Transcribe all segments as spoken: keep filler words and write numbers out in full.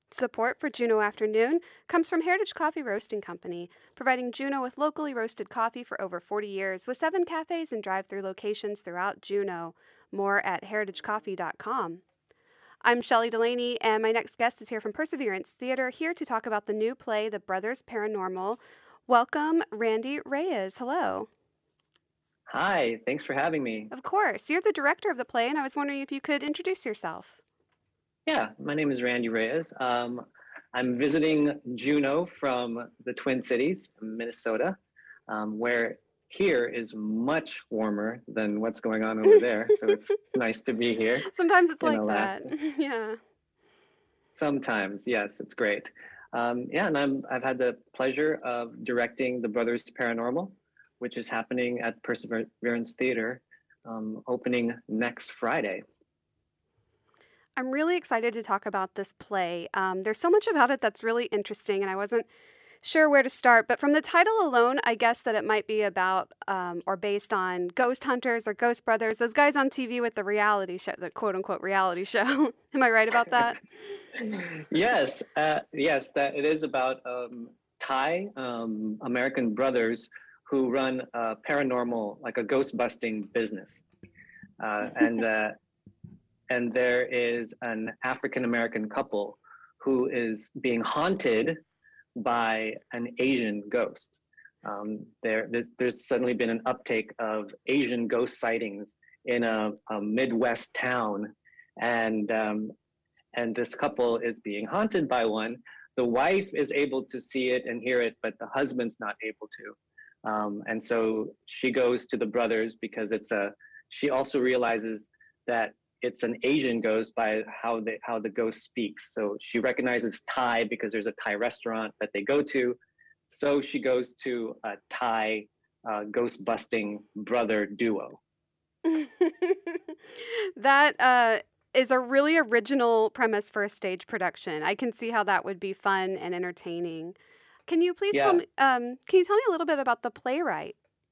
Support for Juneau Afternoon comes from Heritage Coffee Roasting Company, providing Juneau with locally roasted coffee for over forty years, with seven cafes and drive-through locations throughout Juneau. More at heritage coffee dot com. I'm Shelley Delaney, and my next guest is here from Perseverance Theater, here to talk about the new play, The Brothers Paranormal. Welcome, Randy Reyes. Hello. Hi, thanks for having me. Of course. You're the director of the play, and I was wondering if you could introduce yourself. Yeah, my name is Randy Reyes. Um, I'm visiting Juneau from the Twin Cities, Minnesota, um, where here is much warmer than what's going on over there. So it's, it's nice to be here Sometimes it's in like that. Alaska. Yeah. Sometimes, yes, it's great. Um, yeah, and I'm, I've had the pleasure of directing The Brothers Paranormal, which is happening at Perseverance Theater, um, opening next Friday. I'm really excited to talk about this play. Um, there's so much about it that's really interesting, and I wasn't sure where to start. But from the title alone, I guess that it might be about um, or based on ghost hunters or ghost brothers, those guys on T V with the reality show, the quote unquote reality show. Am I right about that? Yes, uh, yes, that it is about um, Thai um, American brothers who run a paranormal, like a ghost busting business, uh, and uh, and there is an African American couple who is being haunted by an Asian ghost. Um, there, there's suddenly been an uptake of Asian ghost sightings in a, a Midwest town, and um, and this couple is being haunted by one. The wife is able to see it and hear it, but the husband's not able to. Um, and so she goes to the brothers because it's a. She also realizes that it's an Asian ghost by how they how the ghost speaks. So she recognizes Thai because there's a Thai restaurant that they go to. So she goes to a Thai uh, ghost busting brother duo. That uh, is a really original premise for a stage production. I can see how that would be fun and entertaining. Can you please tell Yeah, me? Um, can you tell me a little bit about the playwright?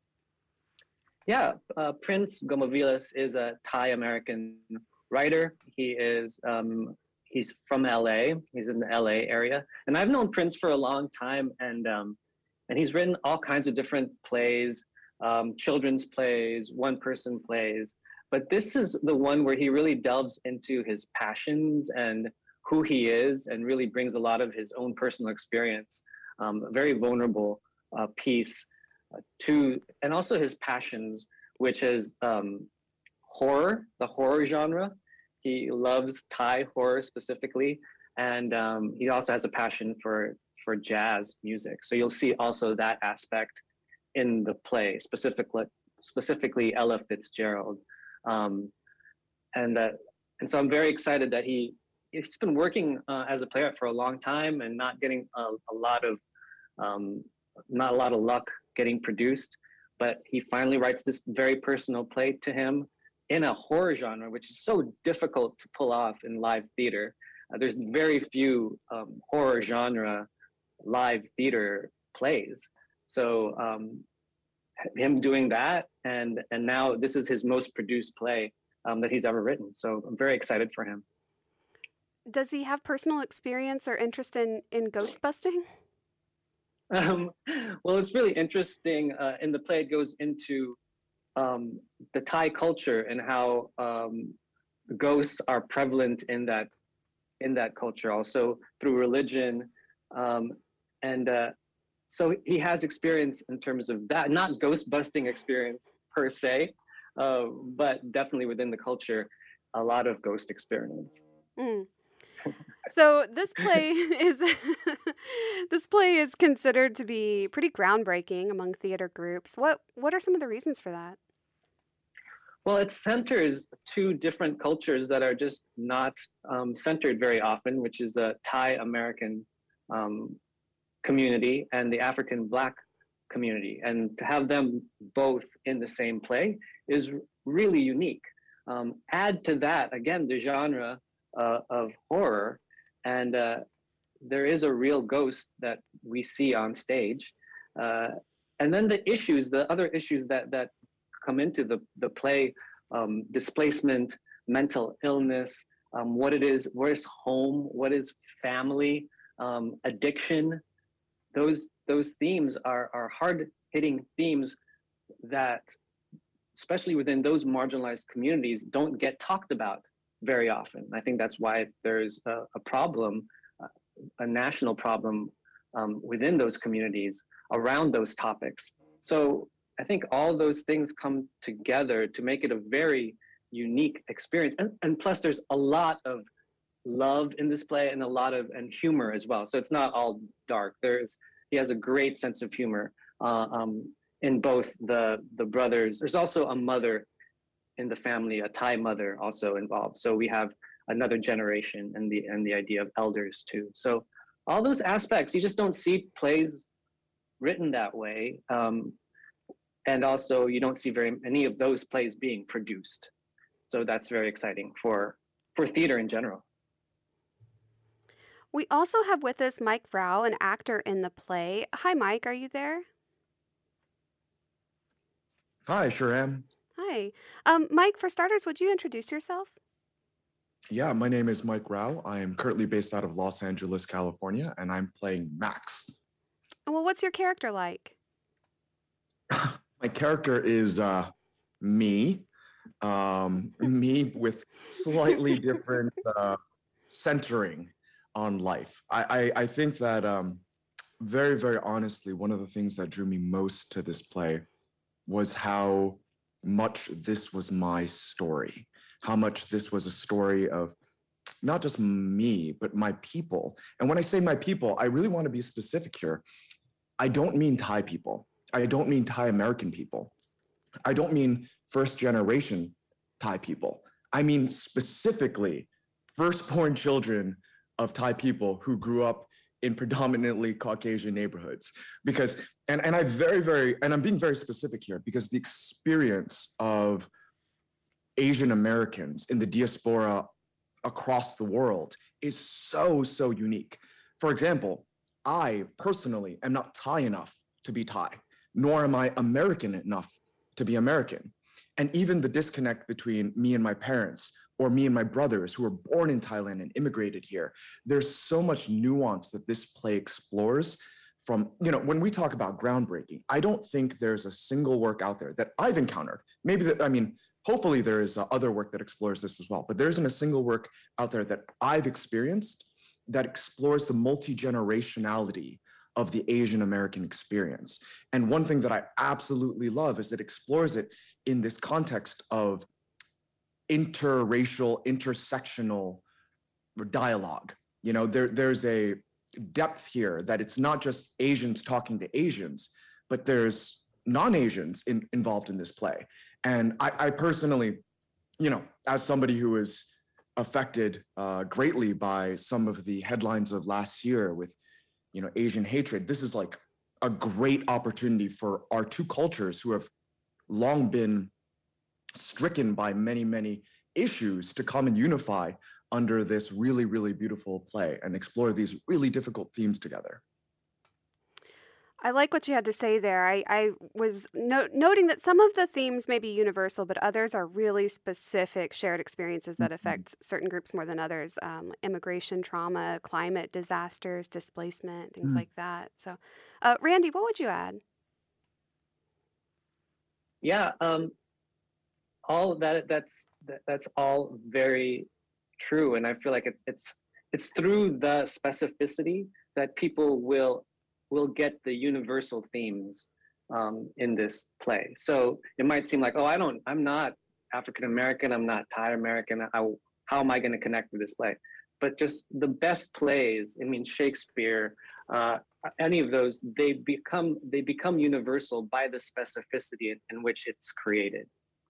yeah. Uh, Prince Gomovilas is a Thai American writer. He is um, he's from L A. He's in the L A area, and I've known Prince for a long time, and um, and he's written all kinds of different plays, um, children's plays, one-person plays. But this is the one where he really delves into his passions and who he is, and really brings a lot of his own personal experience. Um, a very vulnerable uh, piece uh, to, and also his passions, which is um, horror, the horror genre. He loves Thai horror specifically, and um, he also has a passion for for jazz music. So you'll see also that aspect in the play, specifically specifically Ella Fitzgerald, um, and that and so I'm very excited that he he's been working uh, as a playwright for a long time and not getting a, a lot of um, not a lot of luck getting produced, but he finally writes this very personal play to him in a horror genre, which is so difficult to pull off in live theater. Uh, there's very few um, horror genre live theater plays. So um, him doing that, and and now this is his most produced play um, that he's ever written. So I'm very excited for him. Does he have personal experience or interest in in ghost busting? Um, well, it's really interesting. Uh, in the play, it goes into um, the Thai culture and how um, ghosts are prevalent in that in that culture, also through religion, um, and uh, so he has experience in terms of that, not ghost busting experience per se, uh, but definitely within the culture, a lot of ghost experience. Mm. So this play is this play is considered to be pretty groundbreaking among theater groups. What what are some of the reasons for that? Well, it centers two different cultures that are just not um, centered very often, which is the Thai American um, community and the African Black community. And to have them both in the same play is really unique. Um, add to that, again, the genre uh, of horror, and uh, there is a real ghost that we see on stage. Uh, and then the issues, the other issues that, that come into the, the play, um, displacement, mental illness, um, what it is, what is home, what is family, um, addiction. Those those themes are are hard hitting themes that, especially within those marginalized communities, don't get talked about very often. I think that's why there's a, a problem, uh, a national problem um, within those communities around those topics. So I think all those things come together to make it a very unique experience. And, and plus there's a lot of love in this play and a lot of, and humor as well. So it's not all dark. There's, he has a great sense of humor uh, um, in both the, the brothers. There's also a mother in the family, a Thai mother also involved. So we have another generation and the, and the idea of elders too. So all those aspects, you just don't see plays written that way. Um, and also you don't see very many of those plays being produced. So that's very exciting for, for theater in general. We also have with us Mike Rao, an actor in the play. Hi, Mike, are you there? Hi, sure am. Hi. Um, Mike, for starters, would you introduce yourself? Yeah, my name is Mike Rao. I am currently based out of Los Angeles, California, and I'm playing Max. Well, what's your character like? My character is uh, me, um, me with slightly different uh, centering on life. I, I, I think that um, very, very honestly, one of the things that drew me most to this play was how much this was my story, how much this was a story of not just me, but my people. And when I say my people, I really want to be specific here. I don't mean Thai people. I don't mean Thai American people. I don't mean first generation Thai people. I mean specifically firstborn children of Thai people who grew up in predominantly Caucasian neighborhoods. Because, and, and I very, very, and I'm being very specific here, because the experience of Asian Americans in the diaspora across the world is so, so unique. For example, I personally am not Thai enough to be Thai, nor am I American enough to be American. And even the disconnect between me and my parents, or me and my brothers who were born in Thailand and immigrated here, there's so much nuance that this play explores. From, you know, when we talk about groundbreaking, I don't think there's a single work out there that I've encountered. Maybe that, I mean, hopefully there is uh, other work that explores this as well, but there isn't a single work out there that I've experienced that explores the multi-generationality of the Asian American experience. And one thing that I absolutely love is it explores it in this context of interracial, intersectional dialogue. You know, there, there's a depth here that it's not just Asians talking to Asians, but there's non-Asians in, involved in this play. And I, I personally, you know, as somebody who was affected uh, greatly by some of the headlines of last year with, you know, Asian hatred, this is like a great opportunity for our two cultures who have long been stricken by many, many issues to come and unify under this really, really beautiful play and explore these really difficult themes together. I like what you had to say there. I, I was no- noting that some of the themes may be universal, but others are really specific shared experiences that affect mm-hmm. certain groups more than others. Um, immigration, trauma, climate disasters, displacement, things mm-hmm. like that. So, uh, Randy, what would you add? Yeah, um, all that that's that, that's all very true, and I feel like it's it's it's through the specificity that people will will get the universal themes um, in this play. So it might seem like, oh, I don't, I'm not African American, I'm not Thai American. How how am I going to connect with this play? But just the best plays, I mean Shakespeare, uh, any of those, they become they become universal by the specificity in, in which it's created.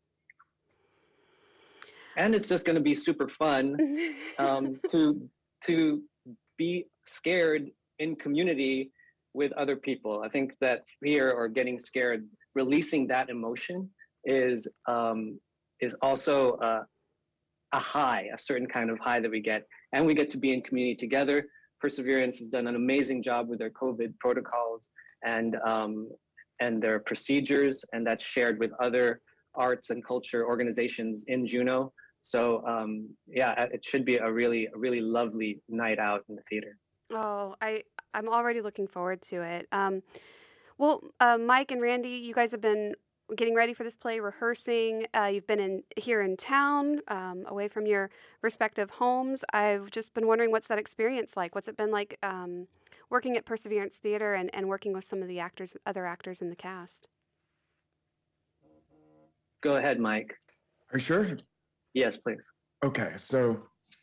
And it's just going to be super fun um, to to be scared in community with other people. I think that fear or getting scared, releasing that emotion is um, is also a, a high, a certain kind of high that we get, and we get to be in community together. Perseverance has done an amazing job with their COVID protocols and um, and their procedures, and that's shared with other arts and culture organizations in Juneau. So um, yeah, it should be a really, a really lovely night out in the theater. Oh, I I'm already looking forward to it. Um, well, uh, Mike and Randy, you guys have been getting ready for this play, rehearsing. Uh, you've been in here in town, um, away from your respective homes. I've just been wondering, what's that experience like? What's it been like um, working at Perseverance Theater and, and working with some of the actors, other actors in the cast? Go ahead, Mike. Are you sure? Yes, please. Okay, so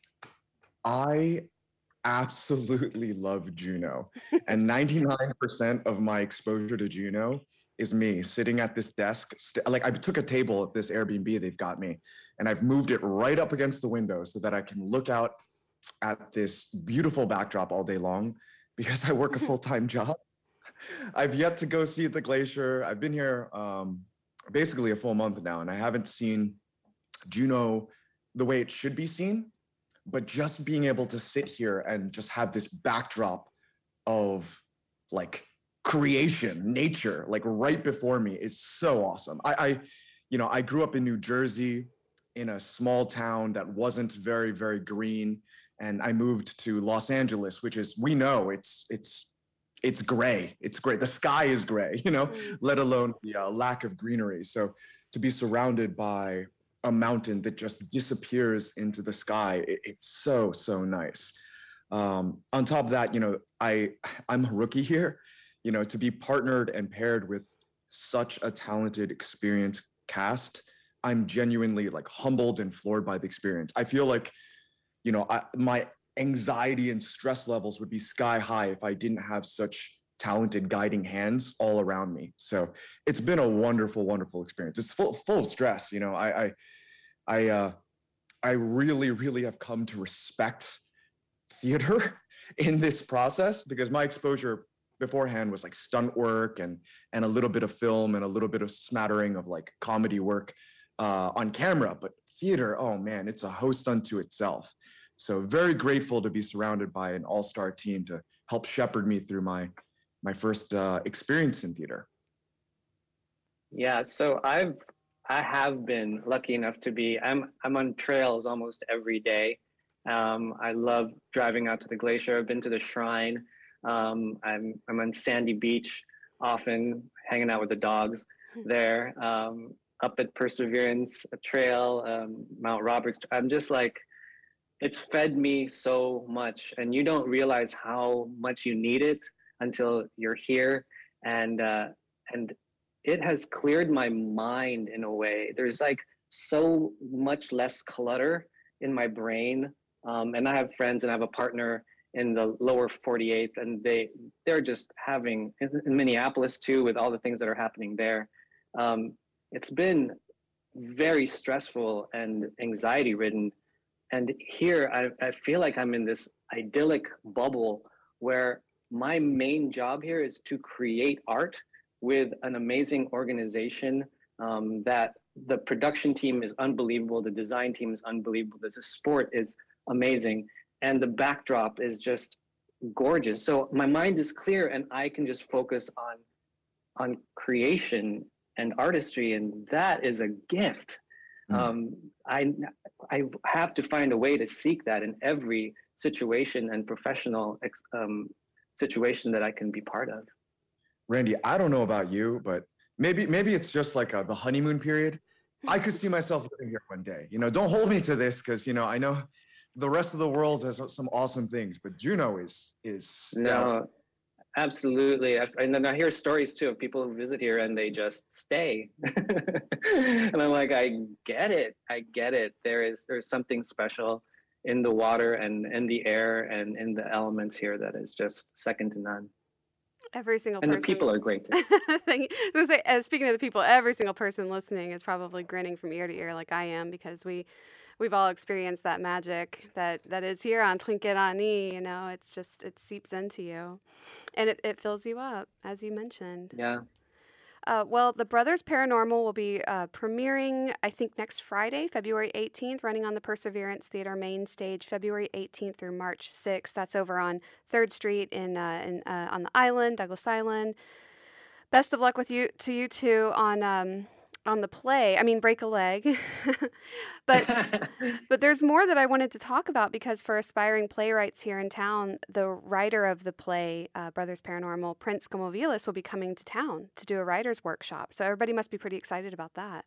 I absolutely love Juno. And ninety-nine percent of my exposure to Juno is me sitting at this desk. St- like I took a table at this Airbnb they've got me, and I've moved it right up against the window so that I can look out at this beautiful backdrop all day long because I work a full-time job. I've yet to go see the glacier. I've been here um, basically a full month now, and I haven't seen Juno the way it should be seen. But just being able to sit here and just have this backdrop of like creation, nature, like right before me is so awesome. I, I, you know, I grew up in New Jersey in a small town that wasn't very, very green. And I moved to Los Angeles, which is, we know it's, it's, it's gray. It's gray. The sky is gray, you know, Mm. let alone the uh, lack of greenery. So to be surrounded by a mountain that just disappears into the sky, it, it's so, so nice. Um, on top of that, you know, I, I'm a rookie here, you know, to be partnered and paired with such a talented, experienced cast, I'm genuinely like humbled and floored by the experience. I feel like, you know, I, my anxiety and stress levels would be sky high if I didn't have such talented guiding hands all around me. So it's been a wonderful, wonderful experience. It's full, full of stress. You know, I, I, I, uh, I really, really have come to respect theater in this process because my exposure beforehand was like stunt work and and a little bit of film and a little bit of smattering of like comedy work uh, on camera. But theater, oh man, it's a host unto itself. So very grateful to be surrounded by an all-star team to help shepherd me through my my first uh, experience in theater. Yeah, so I've I have been lucky enough to be I'm I'm on trails almost every day. Um, I love driving out to the glacier. I've been to the shrine. Um, I'm I'm on Sandy Beach often, hanging out with the dogs there. Um, up at Perseverance Trail, um, Mount Roberts. I'm just like, it's fed me so much, and you don't realize how much you need it until you're here. And uh, and it has cleared my mind in a way. There's like so much less clutter in my brain. Um, and I have friends and I have a partner in the lower forty-eighth, and they they're just having in, in Minneapolis too, with all the things that are happening there. Um, it's been very stressful and anxiety ridden. And here I, I feel like I'm in this idyllic bubble where my main job here is to create art with an amazing organization um, that the production team is unbelievable. The design team is unbelievable. The sport is amazing. And the backdrop is just gorgeous. So my mind is clear and I can just focus on, on creation and artistry. And that is a gift. Mm. Um, I, I have to find a way to seek that in every situation and professional um, situation that I can be part of. Randy, I don't know about you, but maybe maybe it's just like a, the honeymoon period. I could see myself living here one day. You know, don't hold me to this because, you know, I know the rest of the world has some awesome things, but Juno is is stellar. No, absolutely. And then I hear stories too of people who visit here and they just stay. And I'm like, I get it. I get it. There is there's something special in the water and in the air and in the elements here that is just second to none. Every single and person. And the people are great too. say, uh, speaking of the people, every single person listening is probably grinning from ear to ear like I am, because we, we've all experienced that magic that, that is here on Trinquerani. You know, it's just, it seeps into you and it, it fills you up, as you mentioned. Yeah. Uh, well, The Brothers Paranormal will be uh, premiering, I think, next Friday, February eighteenth, running on the Perseverance Theater main stage, February eighteenth through March sixth. That's over on third Street in, uh, in uh, on the island, Douglas Island. Best of luck with you to you two on um, on the play. I mean, break a leg. but but there's more that I wanted to talk about because for aspiring playwrights here in town, the writer of the play, uh, Brothers Paranormal, Prince Gomovilas, will be coming to town to do a writer's workshop. So everybody must be pretty excited about that.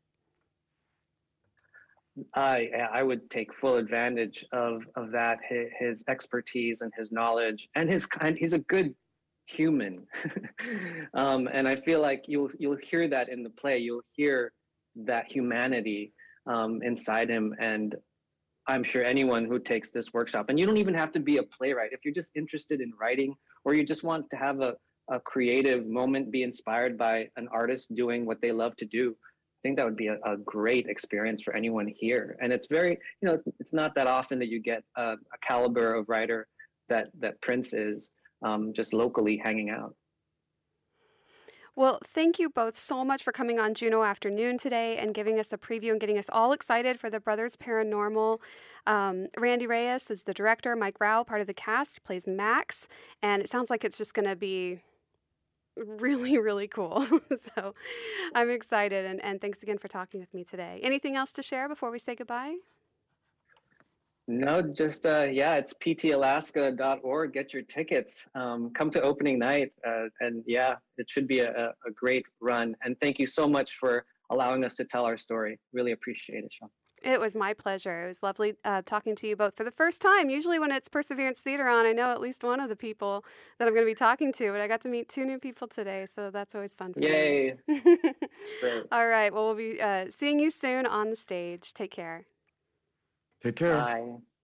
I I would take full advantage of of that. His, his expertise and his knowledge and his kind. He's a good human, um, and I feel like you'll you'll hear that in the play. You'll hear that humanity um, inside him, and I'm sure anyone who takes this workshop, and you don't even have to be a playwright. If you're just interested in writing, or you just want to have a a creative moment, be inspired by an artist doing what they love to do, I think that would be a, a great experience for anyone here. And it's very, you know, it's not that often that you get a, a caliber of writer that that Prince is, um, just locally hanging out. Well, thank you both so much for coming on Juno Afternoon today and giving us a preview and getting us all excited for the Brothers Paranormal. Um, Randy Reyes is the director, Mike Rao, part of the cast, plays Max, and it sounds like it's just going to be really, really cool. So I'm excited, and, and thanks again for talking with me today. Anything else to share before we say goodbye? No, just uh, yeah, it's p t alaska dot org. Get your tickets. Um, come to opening night, uh, and yeah, it should be a, a great run. And thank you so much for allowing us to tell our story. Really appreciate it, Sean. It was my pleasure. It was lovely uh, talking to you both for the first time. Usually when it's Perseverance Theater on, I know at least one of the people that I'm going to be talking to, but I got to meet two new people today, so that's always fun for Yay. me. Great. All right. Well, we'll be uh, seeing you soon on the stage. Take care. Take care. Bye.